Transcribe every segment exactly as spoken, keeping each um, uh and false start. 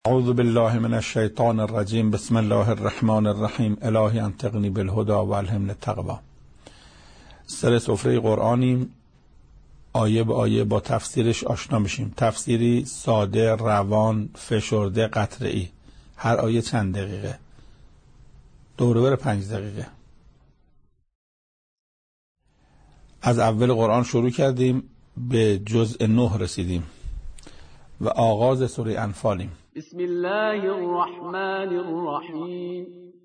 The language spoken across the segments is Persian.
اعوذ بالله من الشیطان الرجیم. بسم الله الرحمن الرحیم. الهی انطقنی بالهدی و الهمنی التقوی. سر سفره قرآنیم، آیه به آیه با تفسیرش آشنا میشیم. تفسیری ساده، روان، فشرده، قطعی. هر آیه چند دقیقه، دوره بر پنج دقیقه. از اول قرآن شروع کردیم، به جزء نه رسیدیم و آغاز سوره انفالیم. بسم الله الرحمن الرحیم.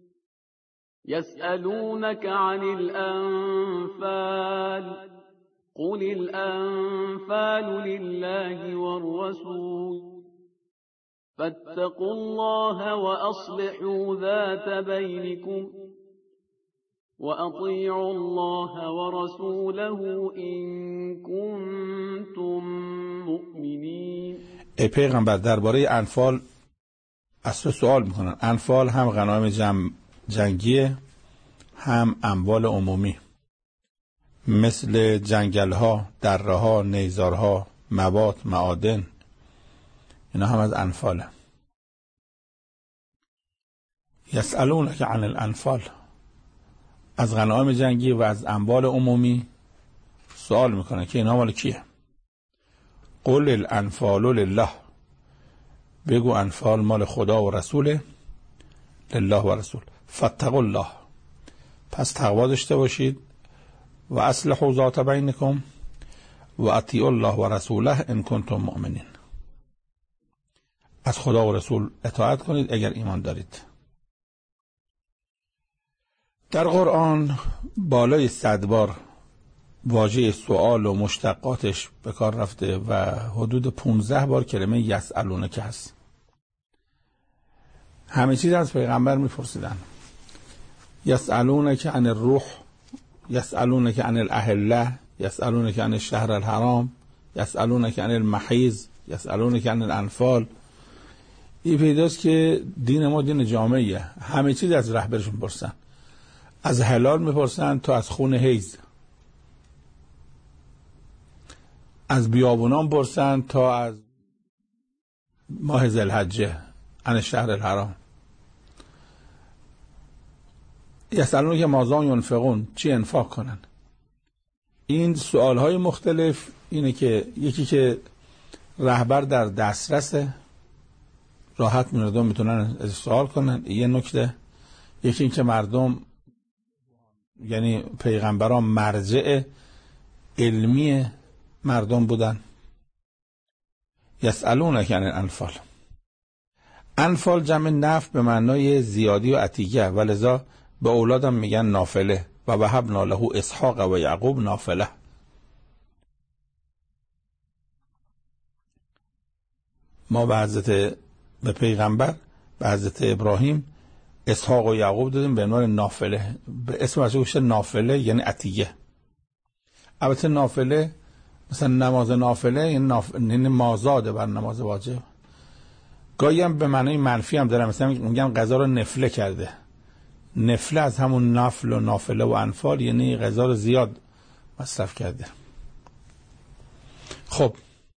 يسألونك عن الأنفال قل الأنفال لله والرسول فاتقوا الله وأصلحوا ذات بينكم وأطيعوا الله ورسوله إن كنتم مؤمنين. ای پیغمبر، درباره انفال از تو سوال میکنن. انفال هم غنایم جمع جنگیه، هم اموال عمومی، مثل جنگل‌ها، دره‌ها، نیزارها، مواد، معادن. اینا هم از انفاله. یسألونک عن الانفال، از غنایم جنگی و از اموال عمومی سوال میکنن که اینا مال کیه؟ قل الانفال لله، بگو انفال مال خدا و رسوله. لله و رسول. فاتقوا الله، پس تقوا داشته باشید. و اصلحوا ذات بینکم و اطیعوا الله و رسوله ان کنتم مؤمنین، از خدا و رسول اطاعت کنید اگر ایمان دارید. در قرآن بالای صد بار واژه سوال و مشتقاتش به کار رفته و حدود پونزده بار کلمه یسألونک هست. همه چیز از پیغمبر میپرسیدن. یسألونک عن الروح، یسألونک عن الاهله، یسألونک عن الشهر الحرام، یسألونک عن المحیض، یسألونک عن الانفال. این پیداست که دین ما دین جامعیه. همه چیز از رهبرش میپرسن. از حلال میپرسن تا از خون حیض، از بیابونان پرسن تا از ماه ذوالحجه، عن الشهر الحرام. یسألونک ماذا ینفقون، چی انفاق کنن. این سوالهای مختلف اینه که یکی که رهبر در دسترسه، راحت مردم میتونن از سوال کنن. یه نکته. یکی این که مردم، یعنی پیغمبران، مرجع علمی مردم بودن. یسألونک عن الانفال. انفال جمع نفل به معنای زیادی و عتیقه، ولذا به اولادم میگن نافله. و وهبنا له اسحاق و یعقوب نافله. ما به حضرت به پیغمبر به حضرت ابراهیم اسحاق و یعقوب دادیم به عنوان نافله. به اسم ازش نافله یعنی عتیقه. البته نافله مثلا نماز نافله یعنی ناف... مازاده بر نماز واجب. گاهی هم به معنای منفی هم دارم، مثلا میگن غذا رو نفله کرده. نفله از همون نفل و نافله و انفال، یعنی غذا رو زیاد مصرف کرده. خب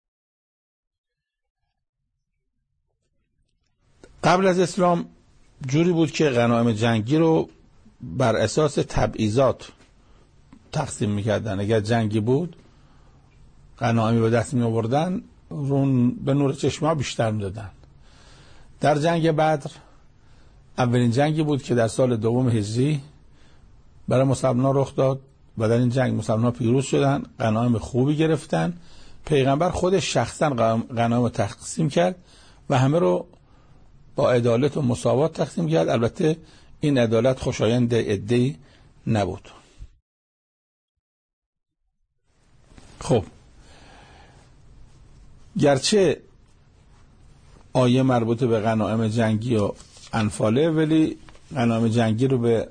قبل از اسلام جوری بود که غنایم جنگی رو بر اساس تبعیضات تقسیم میکردن. اگر جنگی بود غنایمی به دست می آوردن، رون به نور چشمه بیشتر میدادن. در جنگ بدر، اولین جنگی بود که در سال دوم هجری برای مسلمانان رخ داد و در این جنگ مسلمانان پیروز شدن، غنایم خوبی گرفتن. پیغمبر خودش شخصا غنایم تقسیم کرد و همه رو با عدالت و مساوات تقسیم کرد. البته این عدالت خوشایند عده‌ای نبود. خب گرچه آیه مربوط به غنایم جنگی و انفاله، ولی غنایم جنگی رو به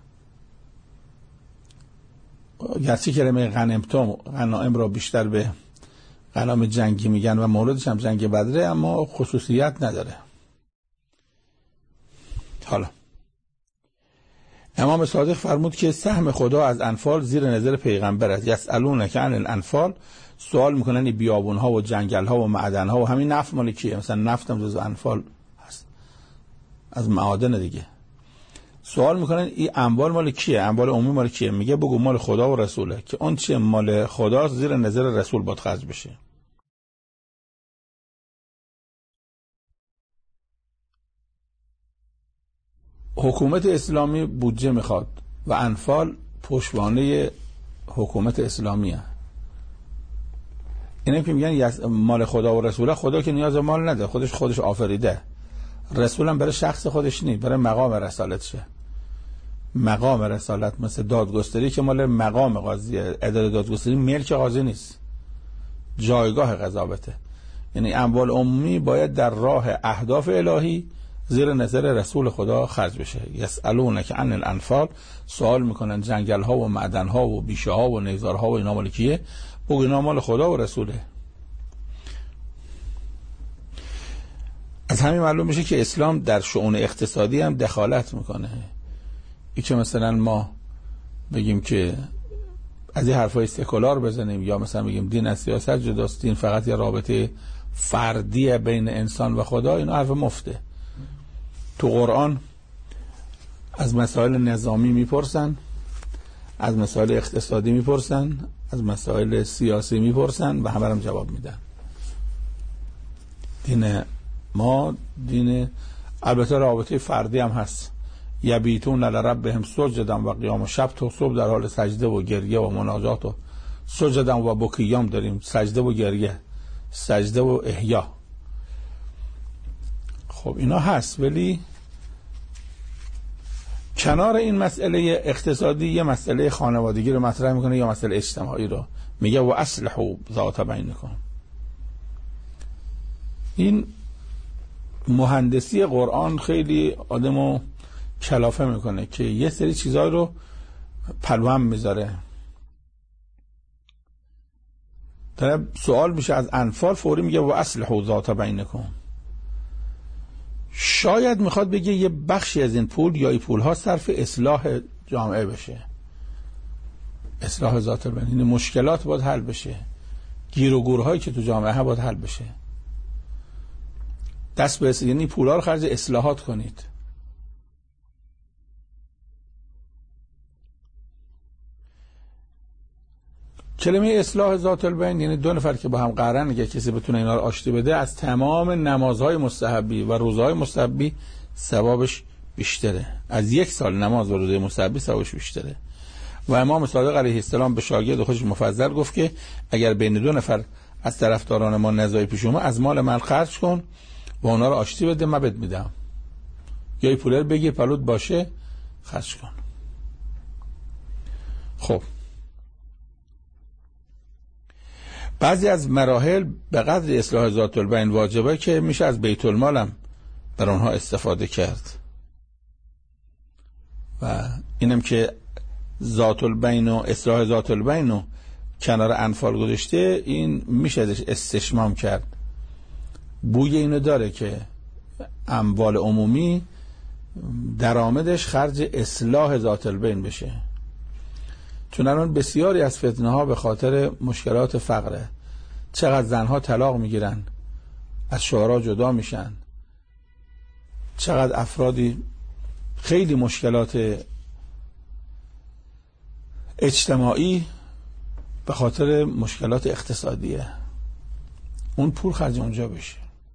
گرچه کلمه غنیمتم غنایم را بیشتر به غنایم جنگی میگن و موردش هم جنگ بدره، اما خصوصیت نداره. حالا امام صادق فرمود که سهم خدا از انفال زیر نظر پیغمبر است. یسألونک عن الانفال، سوال میکنن این بیابون ها و جنگل ها و معدن ها و همین نفت مال کیه؟ مثلا نفت هم جز انفال از معادن دیگه. سوال میکنن این اموال مال کیه؟ اموال عمومی مال کیه؟ میگه بگو مال خدا و رسوله، که اون چیه مال خداست زیر نظر رسول باید خرج بشه. حکومت اسلامی بودجه میخواد و انفال پشتوانه حکومت اسلامی هست. اینه که میگن مال خدا و رسوله، خدا که نیاز مال نده، خودش خودش آفریده. رسولم برای شخص خودش نی، برای مقام رسالتشه. مقام رسالت مثل دادگستری که مال مقام قاضیه، اداره دادگستری ملک قاضی نیست، جایگاه قضاوته. یعنی اموال عمومی باید در راه اهداف الهی زیر نظر رسول خدا خرج بشه. یسالونک عن الانفال، سوال میکنن جنگل ها و معدن ها و بیشه ها و نیزار ها و اینا مال کیه؟ بگو اینا مال خدا و رسوله. از همین معلوم میشه که اسلام در شؤون اقتصادی هم دخالت میکنه. این که مثلا ما بگیم که از این حرفای سکولار بزنیم یا مثلا بگیم دین از سیاست جداست، دین فقط یه رابطه فردی بین انسان و خدا، اینا حرف مفته. تو قرآن از مسائل نظامی میپرسن، از مسائل اقتصادی میپرسن، از مسائل سیاسی میپرسن و همه هم جواب میدن. دین ما دین البته رابطه فردی هم هست. یبیتون لربهم سجدا و قیام، شب تا صبح در حال سجده و گریه و مناجات و سجدا و بکیام داریم، سجده و گریه، سجده و احیا. خب اینا هست، ولی کنار این مسئله اقتصادی یه مسئله خانوادگی رو مطرح میکنه یا مسئله اجتماعی رو میگه و اصلحوا ذات بینکم. این مهندسی قرآن خیلی آدمو کلافه میکنه که یه سری چیزای رو پلوام میذاره. طرف سوال میشه از انفال، فوری میگه و اصلحوا ذات بینکم. شاید میخواد بگه یه بخشی از این پول یا این پول ها صرف اصلاح جامعه بشه، اصلاح ذات البین، این مشکلات باید حل بشه، گیر و گورهایی که تو جامعه ها باید حل بشه. دست به یعنی پولا رو خرج اصلاحات کنید. کلمه اصلاح ذات البین یعنی دو نفر که با هم قرن، اگه کسی بتونه اینا رو آشتی بده، از تمام نمازهای مستحبی و روزهای مستحبی ثوابش بیشتره. از یک سال نماز و روزه مستحبی ثوابش بیشتره. و امام صادق علیه السلام به شاگرد خودش مفضل گفت که اگر بین دو نفر از طرفداران ما نزاعی پیش اومد، از مال من خرج کن و اونا رو آشتی بده، من بهت میدم. یا این پول بگیر پلوت باشه خرج کن. خب بعضی از مراحل به قدر اصلاح ذات البین واجبه که میشه از بیت المال هم بر اونها استفاده کرد. و اینم که ذات البین و اصلاح ذات البین و کنار انفال گذاشته، این میشه ازش استشمام کرد. بوی اینو داره که اموال عمومی درآمدش خرج اصلاح ذات البین بشه. چون الان بسیاری از فتنه ها به خاطر مشکلات فقره. چقدر زنها طلاق میگیرن، از شوهرها جدا میشن، چقدر افرادی خیلی مشکلات اجتماعی به خاطر مشکلات اقتصادیه. اون پول خرج اونجا بشه.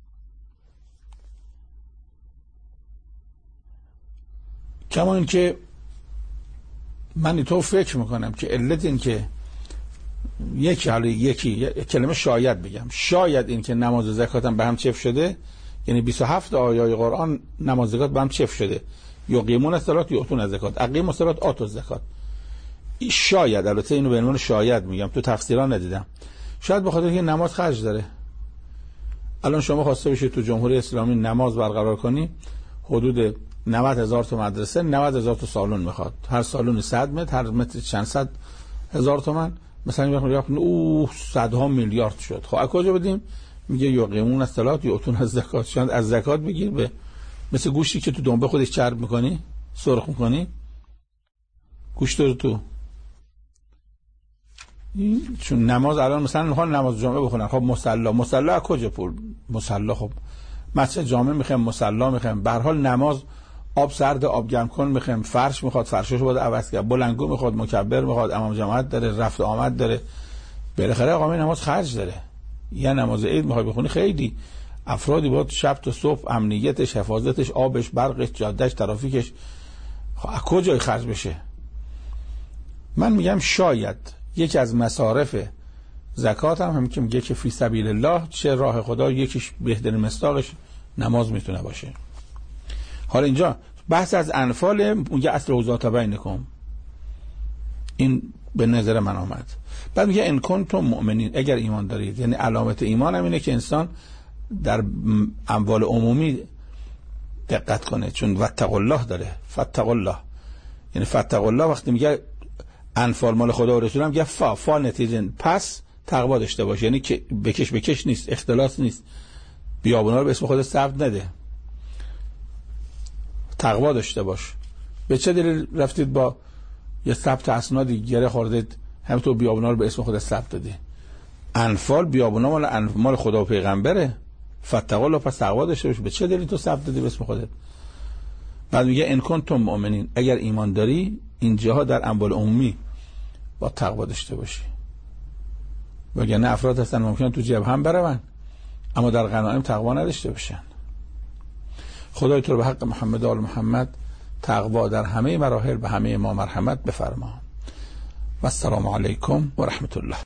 کما این که من تو فکر میکنم که علت این که یکی حالا یکی کلمه شاید بگم، شاید این که نماز و زکات هم به هم چف شده، یعنی بیست و هفت آیه قرآن نماز زکات به هم چف شده، یقیمون الصلاة یؤتون الزکات، اقیموا الصلاة آتوا الزکات. شاید، البته اینو به عنوان شاید میگم، تو تفسیرا ندیدم، شاید به خاطر اینکه نماز خرج داره. الان شما خواسته بشید تو جمهوری اسلامی نماز برقرار کنی، حدود نود هزار تا مدرسه، نود هزار تا سالن میخواد، هر سالن صد متر، هر متر چند صد هزار تومان، مثلا میگه اوه صدها میلیارد شد. خب از کجا بدیم؟ میگه یقیمون الصلاة یؤتون الزکات. شاید از زکات بگیر، به مثل گوشتی که تو دنبه خودش چرب میکنی، سرخ میکنی، گوشت رو تو. چون نماز الان مثلا میخوان نماز جمعه بخونن، خب مصلا، مصلا از کجا پول؟ مصلا خب مسجد جامع میخوایم، مصلا میخوایم، به هر حال نماز آب سرد آب گرم کن میخوایم، فرش میخواد فرشش باید عوض کرد، بلندگو میخواد، مکبر میخواد، امام جماعت داره، رفت آمد داره، بالاخره اقامه نماز خرج داره. یه نماز عید میخوای بخونی خیلی افرادی باید شب تا صبح امنیتش، حفاظتش، آبش، برقش، جادهش، ترافیکش از کجای خرج بشه؟ من میگم شاید یکی از مصارف زکات هم همین که میگه که فی سبیل الله، چه راه خدا، یکیش بهترین مصداقش نماز میتونه باشه. حالا اینجا بحث از انفال، میگه اصل اوزات بینکم، این به نظر من آمد. بعد میگه ان کنتم مؤمنین، اگر ایمان دارید. یعنی علامت ایمان هم اینه که انسان در اموال عمومی دقت کنه، چون واتقوا الله داره، فاتقوا الله، یعنی فاتقوا الله وقتی میگه انفال مال خدا و رسول هم میگه فا فا نتیجه پس تقوا داشته باشه، یعنی که بکش بکش نیست، اختلاس نیست، بیابونا رو به اسم خود ثبت نده، تقوا داشته باش. به چه دلیل رفتید با یه ثبت اسنادی گره خوردید همینطور بیابونا رو به اسم خود ثبت دادی؟ انفال بیابونا مال مال خدا و پیغمبره، فتقوا الله، پس تقوا داشته باش. به چه دلیل تو ثبت دادی به اسم خودت؟ بعد میگه ان کنتم مؤمنین، اگر ایمان داری اینجاها در اموال عمومی با تقوا داشته باشی. وگرنه افراد هستن ممکنه تو جبهه هم برون اما در غنایم تقوا نداشته باشن. خدای تو رو به حق محمد و آل محمد تقوا در همه مراحل به همه ما مرحمت بفرما. و السلام علیکم و رحمت الله.